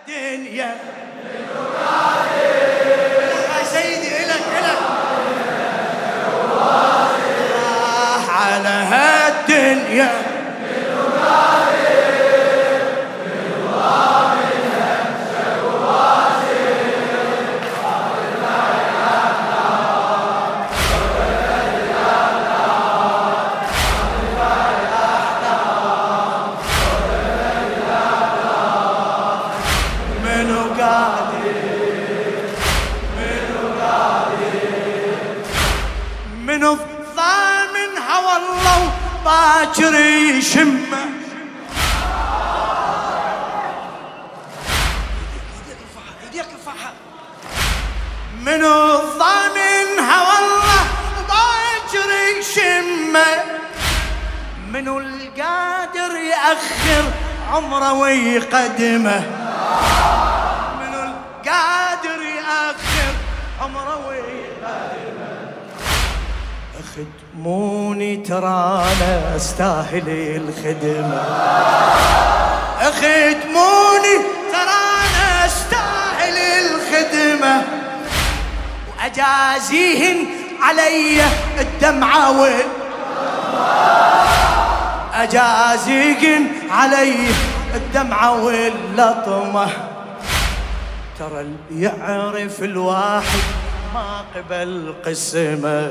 هالدنيا يا سيدي إلك على هالدنيا من الضامنها والله باكر يشمه من الضامنها والله باكر يشمه من القادر يأخر عمره ويقدمه من القادر يأخر عمره ويقدمه اخدموني ترى انا استاهل الخدمه اخدموني ترى انا استاهل الخدمه واجازيهن علي الدمعه اجازيهن علي الدمعه واللطمه ترى اللي يعرف الواحد ما قبل قسمه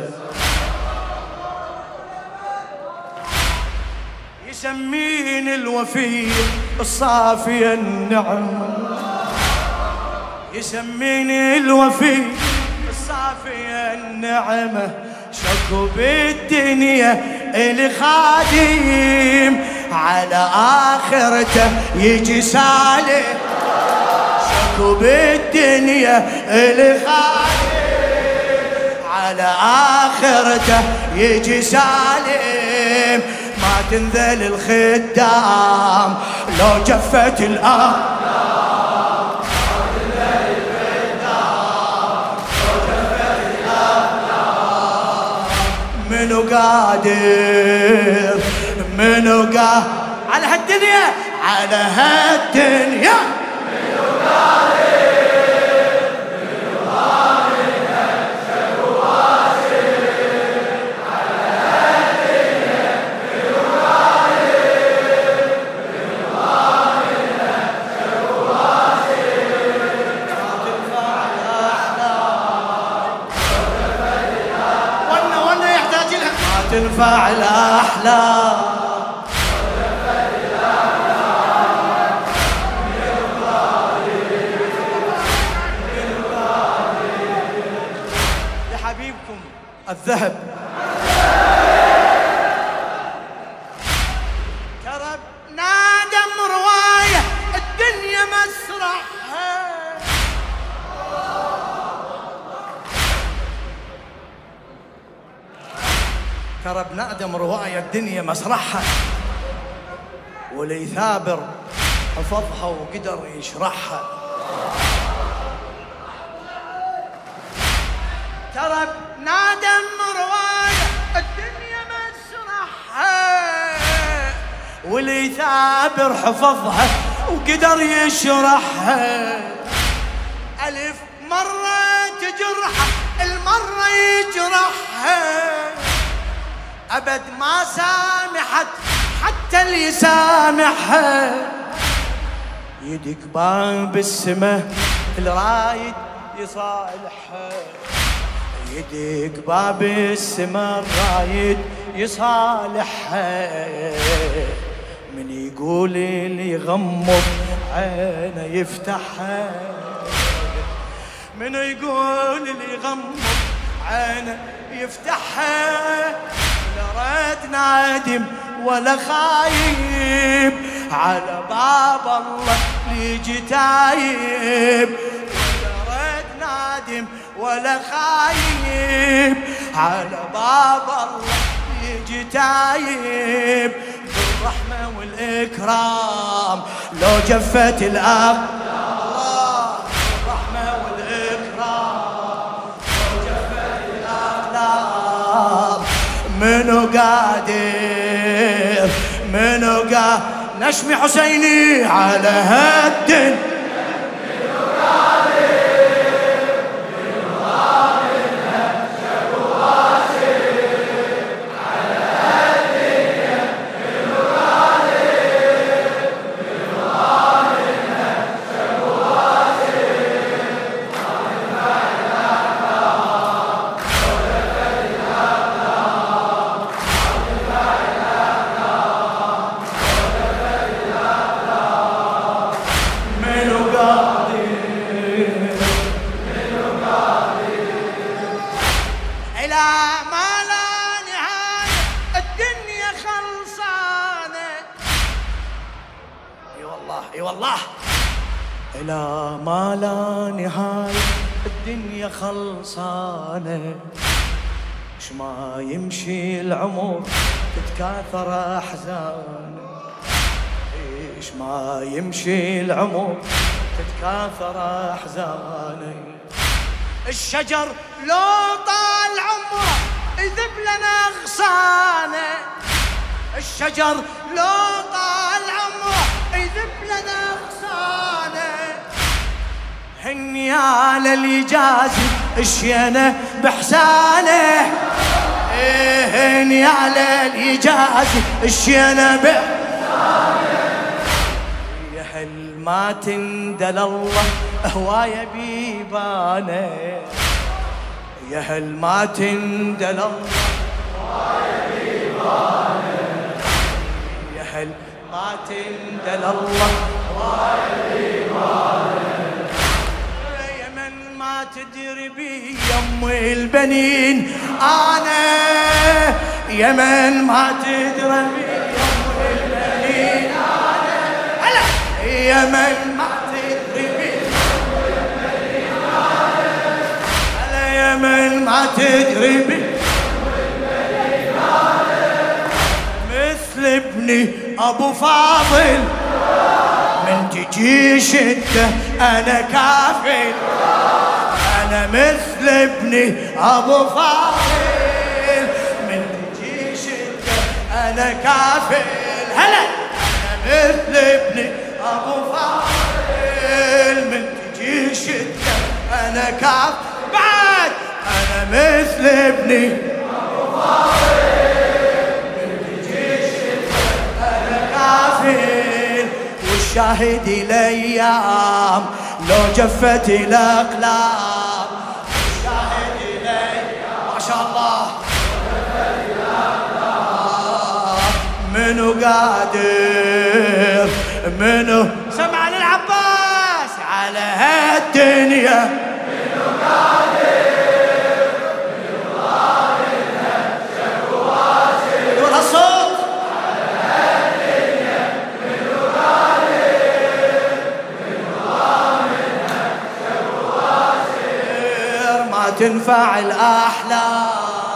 يسمين الوفي الصافي النعمة يسمين الوفي الصافي النعمة شكو بالدنيا اللي خادم على آخرته يجي سالم شكو بالدنيا اللي خادم على آخرته يجي سالم ما تنذل الخدام لو جفت الأرض ما تنذل الخدام لو جفت الأرض منو قادر منو قادر على هالدنيا على هالدنيا منو قادر تنفع الأحلام لحبيبكم الذهب ترى بنادم رواية الدنيا مسرحها ترى ابن آدم رواية الدنيا مسرحها ولي ثابر حفظها وقدر يشرحها ترى ابن آدم رواية الدنيا مسرحها ولي ثابر حفظها وقدر يشرحها ألف مرة تجرحها المرة يجرحها أبد ما سامحت حتى اللي يسامحها يدق باب السماء الرايد يصالحها يدق باب السماء الرايد يصالحها من يقول اللي يغمض عينه يفتحها من يقول اللي يغمض عينه يفتحها لا رد نادم ولا خايب على باب الله ليجي تايب ولا رد نادم ولا خايب على باب الله ليجي تايب بالرحمة والإكرام لو جفت الأرض الله بالرحمة والإكرام لو جفت الأقلام منو قادر منو قادر نشمي حسيني على هالدنيا الله اي والله. إلى ما لا نهاية الدنيا خلصانة، إيش ما يمشي العمر تتكاثر أحزان، إيش ما يمشي العمر تتكاثر أحزان. الشجر لو طال عمره يذب لنا أغصانه، الشجر لو طال عمره يذب لنا أغصانه. هنيال الإجازي الشينة بحسانه، هنيال الإجازي الشينة بحسانه. يا هل ما تندل الله هواية بيبانه، يا هل ما تندل الله هواية بيبانه، يا هل ما تندل الله هواية بيبانه. يا من ما تدري بي يم البنين أنا، يا من ما تدري بي يم البنين أنا، هلا يا من ما تدري بي يم البنين أنا، هلا يا من ما تدري بي يم البنين أنا. مثل ابني أبو فاضل من تجي شدة أنا كافل، أنا مثل ابني أبو فاضل من تجي شدة أنا كافل، هلا أنا مثل ابني أبو فاضل من تجي شدة أنا كافل، بعد أنا مثل ابني أبو فاضل من تجي شدة أنا كافل. والشاهد الأيام لو جفت الأقلام، الشاهد الأيام ما شاء الله منو قادر منو سمع للعباس على هالدنيا، منو قادر منو ضامنها شكواسي، دون الصوت على هالدنيا، منو قادر منو ضامنها شكواسي. ما تنفع الأحلام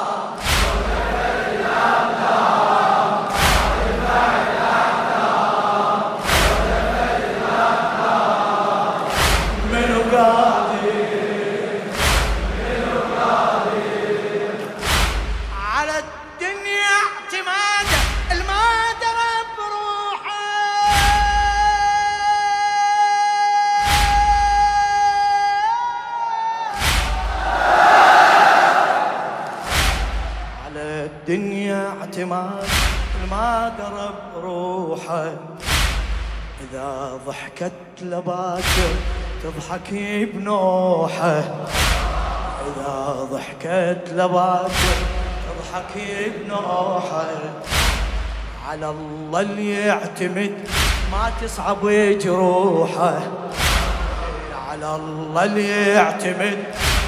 الدنيا اعتماد ما درب روحه، إذا ضحكت لباكر تضحك بنوحه، إذا ضحكت لباكر تضحك بنوحه. على الله اللي يعتمد ما تصعب جروحه، على الله اللي يعتمد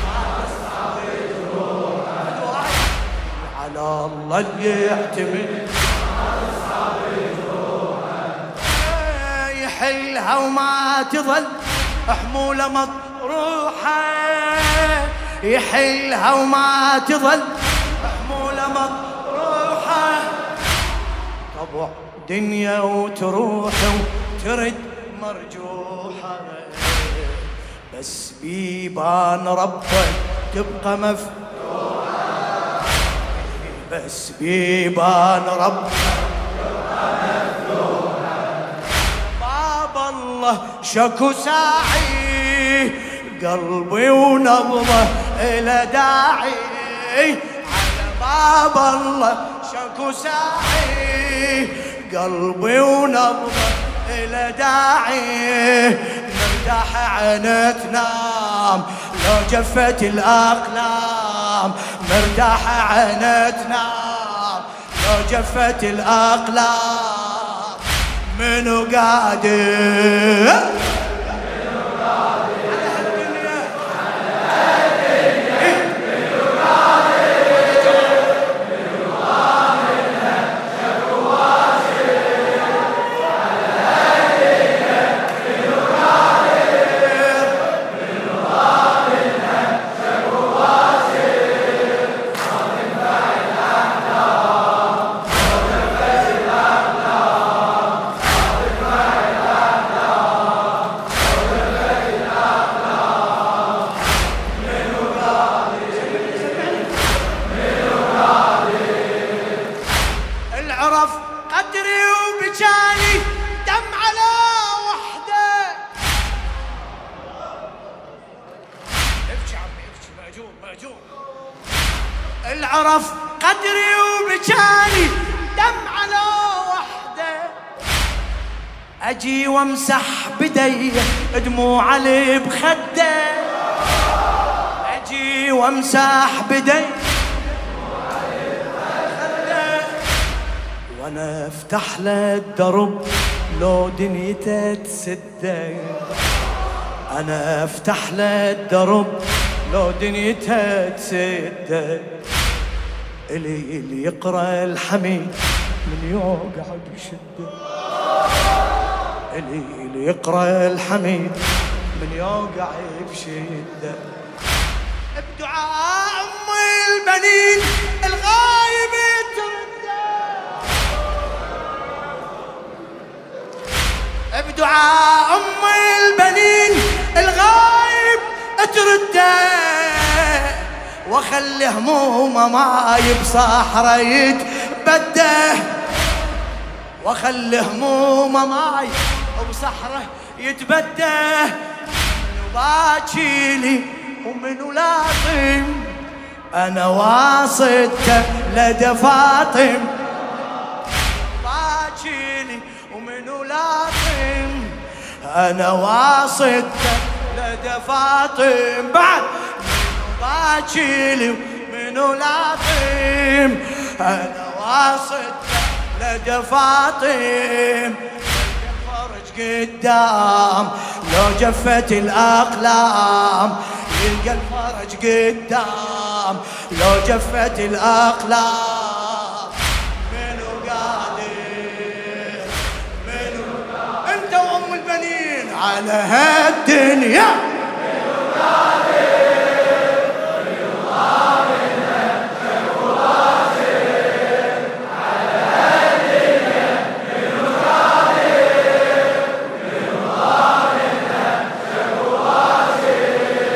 على الله اللي يعتمد يحلها وما تظل حمولة مطروحة، يحلها وما تظل حمولة مطروحة. طبع دنيا وتروح وترد مرجوحة، بس بيبان ربك تبقى مفتوحة، بس بيبان ربك تبقى مفتوحة. باب الله شكو ساعي قلبي ونبضه إلى داعي، على باب الله شكو ساعي قلبي ونبضه إلى داعي. مرتاح عينك تنام لو جفت الأقلام، مرتاح عينك تنام لو جفت الأقلام. منو قادر عرف قدري وبجاني دمعة لو وحده، أجي وامسح بدي دموع اللي بخده، أجي وامسح بدي وانا افتح له الدرب لو دنيته تسده، انا افتح له الدرب لو دنيته تسده، اللي يقرأ الحميد من يوقع بشده، اللي يقرأ الحميد من يوقع بشده. بدعاء أم البنين الغايب ترده، بدعاء أم البنين الغايب ترده، وخلي همومه ماي بصحرا يتبده، وخلي همومه ماي بصحرا يتبده. منو باكيلي ومنو لاطم، انا واسطته لدى فاطم، باكيلي ومنو لاطم، انا واسطته لدى فاطم. بعد باكيلي ومنو لاطم، انا واسطته لدى فاطم. فرج قدام لو جفت الاقلام، يلقى الفرج قدام لو جفت الاقلام. منو قادر منو قادر انت وام البنين على هالدنيا، منو قادر منو قادر منو قادر على هالدنيا، منو قادر منو قادر منو قادر.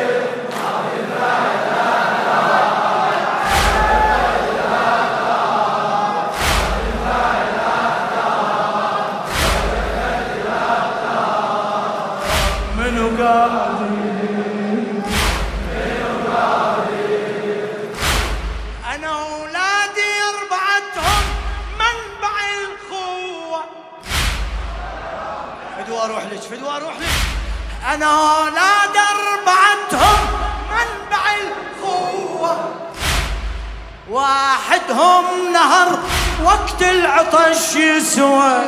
أنا أولادي أربعتهم منبع القوة. فدوى أروح لك فدوى أروح لك. أنا أولادي أربعتهم منبع القوة، واحدهم نهر وقت العطش يسوى،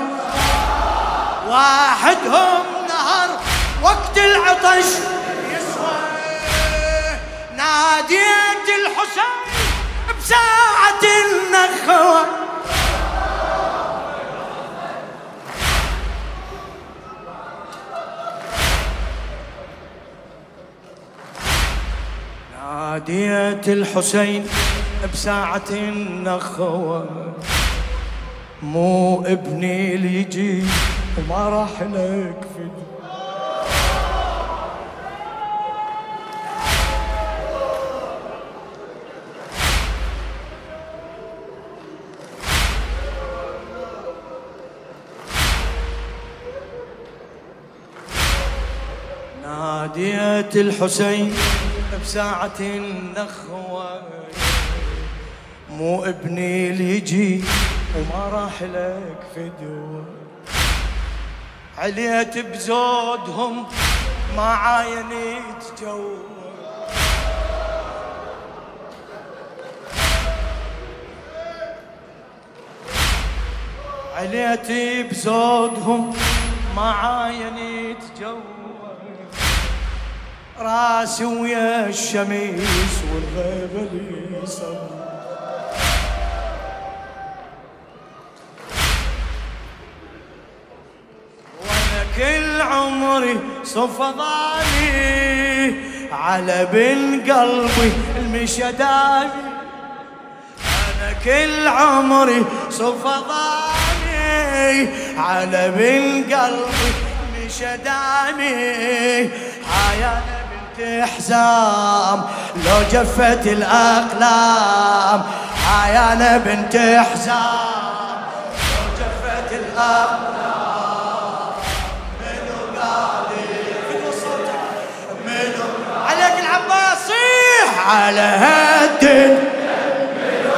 واحدهم نهر وقت العطش يسوى. ناديت الحسين بساعة النخوة، ناديت الحسين بساعة النخوة. مو ابني اللي يجي وما راح لك فدوى، ناديت الحسين بساعة النخوة. مو ابني اللي يجي وما راح لك فدوى، عليت بزودهم ما عاينت جو. عليت بزودهم ما عاينت جو. راسي ويا الشميس والغيبة اللي سوى، وانا كل عمري صفضاني على بن قلبي المشداني. انا كل عمري صفضاني على بن قلبي المشداني. هاي انا حزام لو جفت الأقلام، هاي أنا بنت حزام لو جفت الأقلام. منو قادر منو صوتك منو عليك العباس صيح على هالدنيا، منو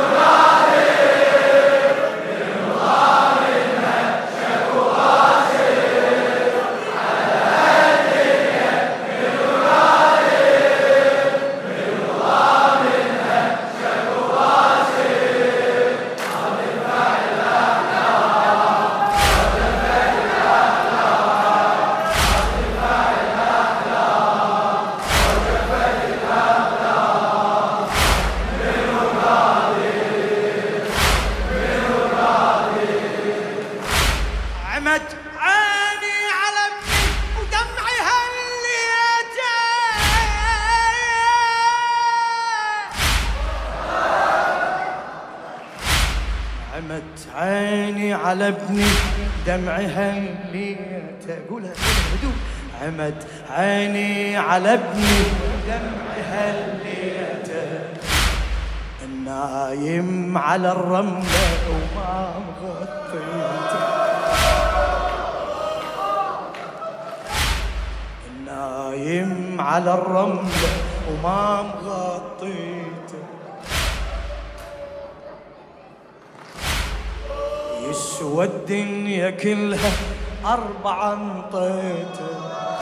على ابني دمعها الليته. قولها هدوء. عمد عيني على ابني دمعها الليته، النايم على الرملة وما مغطيته، النايم على الرملة وما مغطيته، يسوى الدنيا كلها 4 انطيته،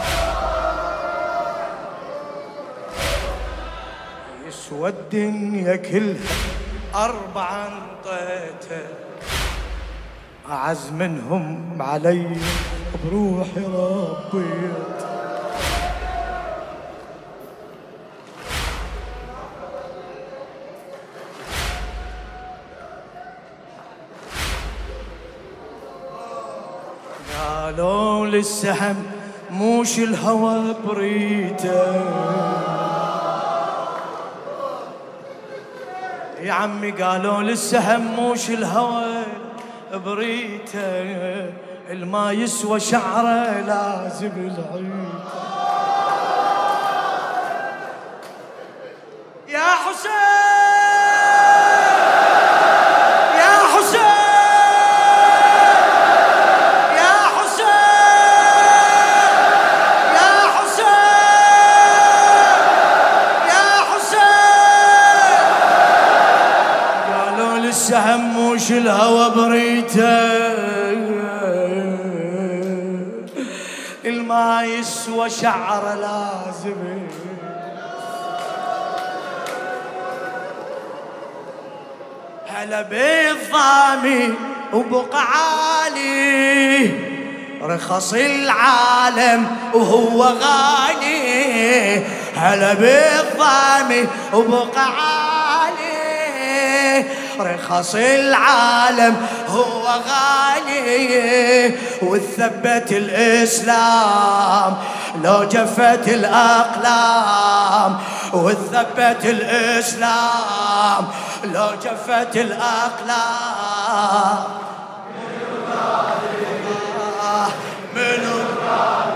يسوى الدنيا كلها 4 انطيته، أعز منهم علي بروحي ربيت. قالوا للسهم موش الهوى بريته، يا عمي قالوا للسهم موش الهوى بريته، الما يسوى شعره لازم العيد. يا حسين يا حسين يا حسين يا حسين يا حسين، قالوا للسهم موش الهوى بريته، الما يسوى شعر لازم. هلا بالضامي وبقى عالي، رخص العالم وهو غالي، هلا بالضامي وبقى عالي، رخص العالم هو غالي، وثبت الإسلام لو جفت الأقلام، وثبت الإسلام لو جفت الأقلام. منو